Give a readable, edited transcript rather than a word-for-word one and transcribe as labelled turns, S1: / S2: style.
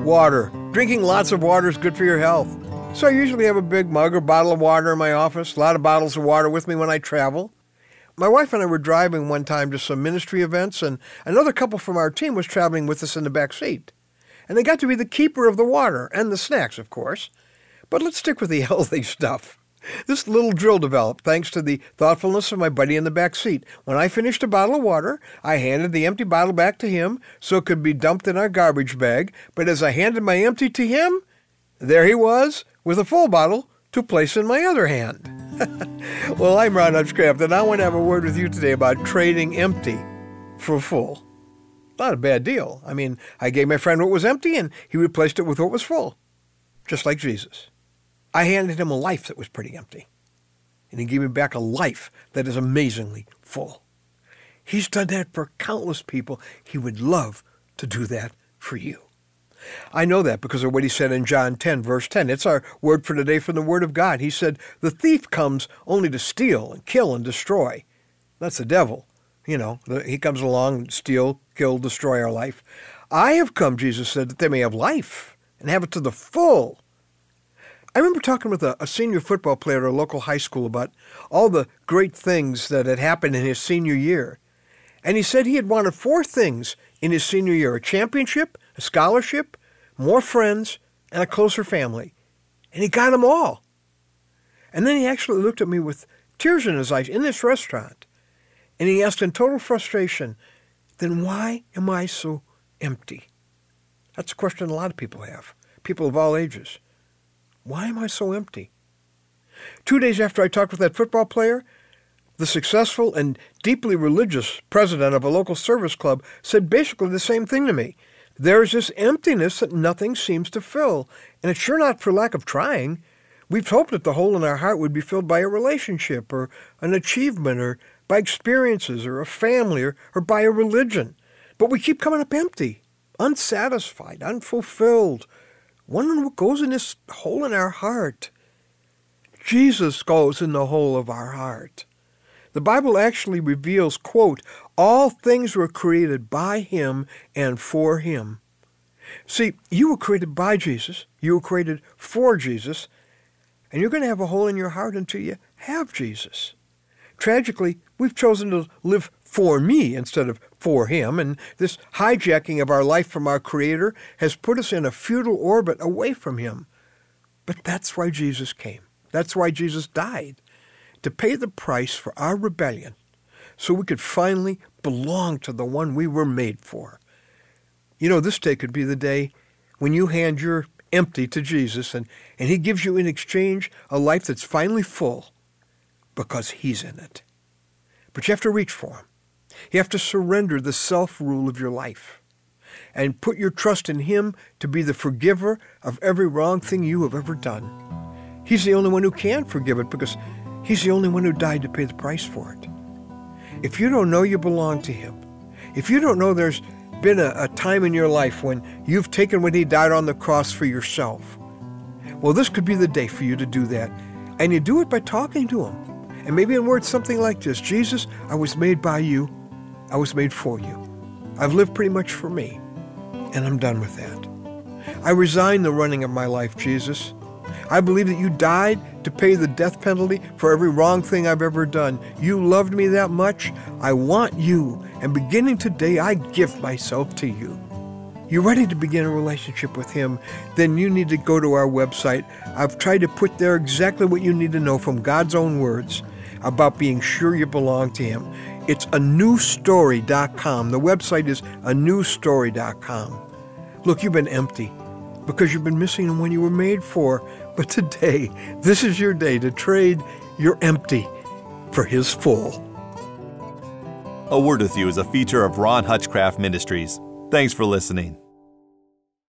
S1: Water. Drinking lots of water is good for your health. So I usually have a big mug or bottle of water in my office, a lot of bottles of water with me when I travel. My wife and I were driving one time to some ministry events, and another couple from our team was traveling with us in the back seat. And they got to be the keeper of the water and the snacks, of course. But let's stick with the healthy stuff. This little drill developed thanks to the thoughtfulness of my buddy in the back seat. When I finished a bottle of water, I handed the empty bottle back to him so it could be dumped in our garbage bag. But as I handed my empty to him, there he was with a full bottle to place in my other hand. Well, I'm Ron Hutchcraft, and I want to have a word with you today about trading empty for full. Not a bad deal. I mean, I gave my friend what was empty, and he replaced it with what was full, just like Jesus. I handed him a life that was pretty empty, and he gave me back a life that is amazingly full. He's done that for countless people. He would love to do that for you. I know that because of what he said in John 10, verse 10. It's our word for today from the Word of God. He said, "The thief comes only to steal and kill and destroy." That's the devil. You know, he comes along and steal, kill, destroy our life. "I have come," Jesus said, "that they may have life and have it to the full." I remember talking with a senior football player at a local high school about all the great things that had happened in his senior year. And he said he had wanted 4 things in his senior year: a championship, a scholarship, more friends, and a closer family. And he got them all. And then he actually looked at me with tears in his eyes in this restaurant. And he asked in total frustration, "Then why am I so empty?" That's a question a lot of people have, people of all ages. Why am I so empty? 2 days after I talked with that football player, the successful and deeply religious president of a local service club said basically the same thing to me. There's this emptiness that nothing seems to fill, and it's sure not for lack of trying. We've hoped that the hole in our heart would be filled by a relationship or an achievement or by experiences or a family or by a religion. But we keep coming up empty, unsatisfied, unfulfilled, wondering what goes in this hole in our heart. Jesus goes in the hole of our heart. The Bible actually reveals, quote, "All things were created by him and for him." See, you were created by Jesus, you were created for Jesus, and you're going to have a hole in your heart until you have Jesus. Tragically, we've chosen to live for me instead of for him, and this hijacking of our life from our Creator has put us in a futile orbit away from him. But that's why Jesus came. That's why Jesus died, to pay the price for our rebellion so we could finally belong to the one we were made for. You know, this day could be the day when you hand your empty to Jesus and he gives you in exchange a life that's finally full because he's in it. But you have to reach for him. You have to surrender the self-rule of your life and put your trust in him to be the forgiver of every wrong thing you have ever done. He's the only one who can forgive it because he's the only one who died to pay the price for it. If you don't know you belong to him, if you don't know there's been a time in your life when you've taken when he died on the cross for yourself, well, this could be the day for you to do that. And you do it by talking to him. And maybe in words something like this: "Jesus, I was made by you. I was made for you. I've lived pretty much for me, and I'm done with that. I resign the running of my life, Jesus. I believe that you died to pay the death penalty for every wrong thing I've ever done. You loved me that much. I want you, and beginning today, I give myself to you." You're ready to begin a relationship with him, then you need to go to our website. I've tried to put there exactly what you need to know from God's own words about being sure you belong to him. It's anewstory.com. The website is anewstory.com. Look, you've been empty because you've been missing the one you were made for. But today, this is your day to trade your empty for his full.
S2: A Word With You is a feature of Ron Hutchcraft Ministries. Thanks for listening.